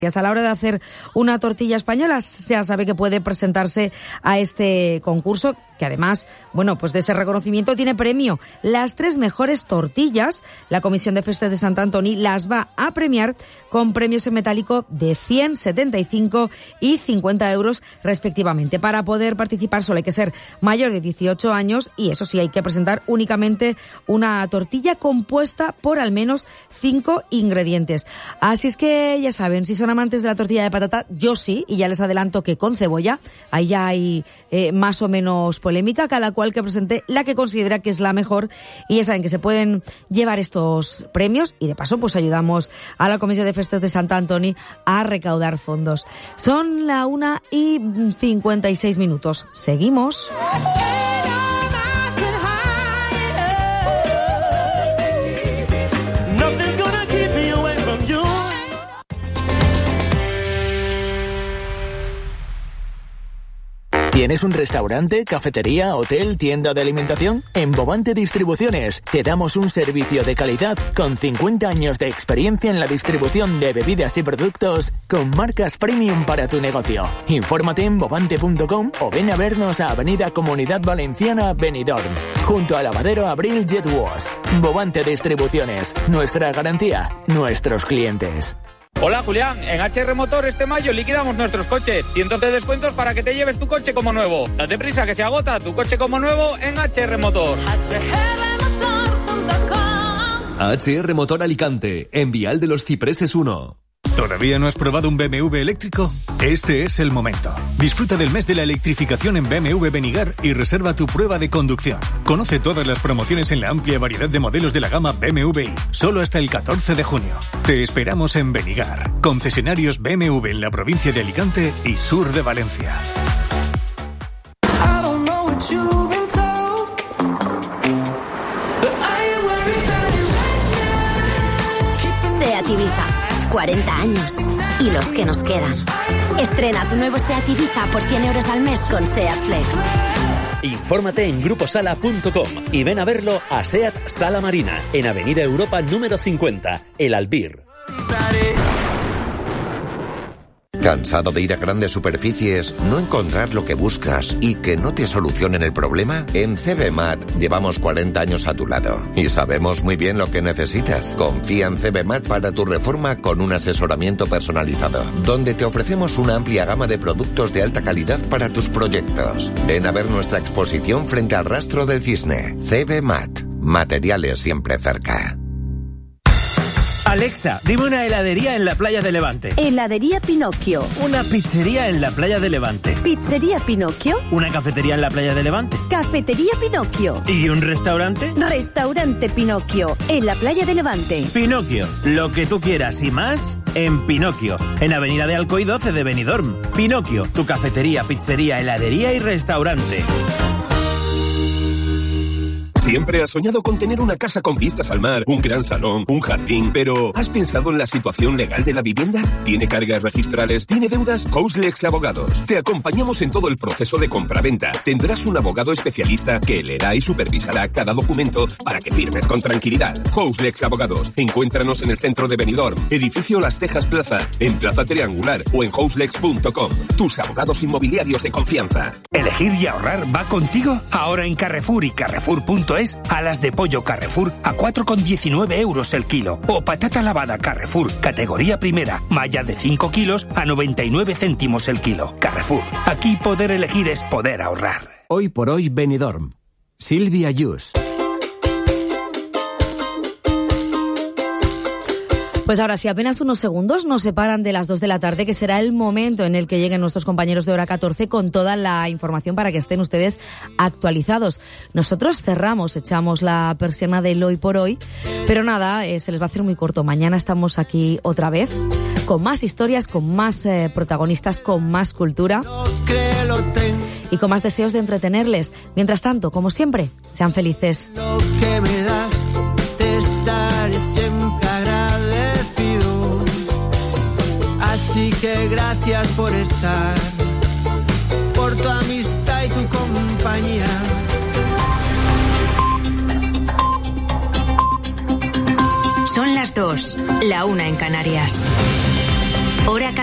A la hora de hacer una tortilla española, ya sabe que puede presentarse a este concurso, que además, bueno, pues de ese reconocimiento tiene premio. Las 3 mejores tortillas, la Comisión de Festes de Sant Antoni las va a premiar con premios en metálico de 100, 75 y 50 euros respectivamente. Para poder participar solo hay que ser mayor de 18 años y eso sí, hay que presentar únicamente una tortilla compuesta por al menos 5 ingredientes. Así es que ya saben, si son amantes de la tortilla de patata, yo sí, y ya les adelanto que con cebolla, ahí ya hay más o menos polémica, cada cual que presente la que considera que es la mejor, y ya saben que se pueden llevar estos premios y de paso pues ayudamos a la Comisión de Festes de Sant Antoni a recaudar fondos. Son la 1:56. Seguimos. ¿Tienes un restaurante, cafetería, hotel, tienda de alimentación? En Bovante Distribuciones te damos un servicio de calidad con 50 años de experiencia en la distribución de bebidas y productos con marcas premium para tu negocio. Infórmate en bovante.com o ven a vernos a Avenida Comunidad Valenciana, Benidorm, junto al lavadero Abril Jet Wash. Bovante Distribuciones, nuestra garantía, nuestros clientes. Hola Julián, en HR Motor este mayo liquidamos nuestros coches, cientos de descuentos para que te lleves tu coche como nuevo. Date prisa que se agota tu coche como nuevo en HR Motor. HR Motor Alicante, en Vial de los Cipreses 1. ¿Todavía no has probado un BMW eléctrico? Este es el momento. Disfruta del mes de la electrificación en BMW Benigar y reserva tu prueba de conducción. Conoce todas las promociones en la amplia variedad de modelos de la gama BMW i, solo hasta el 14 de junio. Te esperamos en Benigar, concesionarios BMW en la provincia de Alicante y sur de Valencia. SEAT Ibiza. 40 años. Y los que nos quedan. Estrena tu nuevo SEAT Ibiza por 100 euros al mes con SEAT Flex. Infórmate en gruposala.com y ven a verlo a SEAT Sala Marina, en Avenida Europa número 50, El Albir. ¿Cansado de ir a grandes superficies, no encontrar lo que buscas y que no te solucionen el problema? En CBMAT llevamos 40 años a tu lado y sabemos muy bien lo que necesitas. Confía en CBMAT para tu reforma con un asesoramiento personalizado, donde te ofrecemos una amplia gama de productos de alta calidad para tus proyectos. Ven a ver nuestra exposición frente al Rastro del Cisne. CBMAT. Materiales siempre cerca. Alexa, dime una heladería en la playa de Levante. Heladería Pinocchio. Una pizzería en la playa de Levante. Pizzería Pinocchio. Una cafetería en la playa de Levante. Cafetería Pinocchio. ¿Y un restaurante? Restaurante Pinocchio, en la playa de Levante. Pinocchio, lo que tú quieras y más en Pinocchio, en Avenida de Alcoy 12 de Benidorm. Pinocchio, tu cafetería, pizzería, heladería y restaurante. Siempre has soñado con tener una casa con vistas al mar, un gran salón, un jardín, pero ¿has pensado en la situación legal de la vivienda? ¿Tiene cargas registrales? ¿Tiene deudas? Houselex Abogados. Te acompañamos en todo el proceso de compra-venta. Tendrás un abogado especialista que leerá y supervisará cada documento para que firmes con tranquilidad. Houselex Abogados. Encuéntranos en el centro de Benidorm, edificio Las Tejas Plaza, en Plaza Triangular o en houselex.com. Tus abogados inmobiliarios de confianza. ¿Elegir y ahorrar va contigo? Ahora en Carrefour y Carrefour.es, alas de pollo Carrefour a 4,19 euros el kilo. O patata lavada Carrefour, categoría primera, malla de 5 kilos a 99 céntimos el kilo. Carrefour. Aquí poder elegir es poder ahorrar. Hoy por hoy Benidorm. Silvia Yus. Pues ahora sí, apenas unos segundos nos separan de las 2 de la tarde, que será el momento en el que lleguen nuestros compañeros de Hora 14 con toda la información para que estén ustedes actualizados. Nosotros cerramos, echamos la persiana del hoy por hoy, pero nada, se les va a hacer muy corto. Mañana estamos aquí otra vez, con más historias, con más protagonistas, con más cultura y con más deseos de entretenerles. Mientras tanto, como siempre, sean felices. Lo que me das, te estaré siempre agradecido. Así que gracias por estar, por tu amistad y tu compañía. Son las 2, la 1 en Canarias. Hora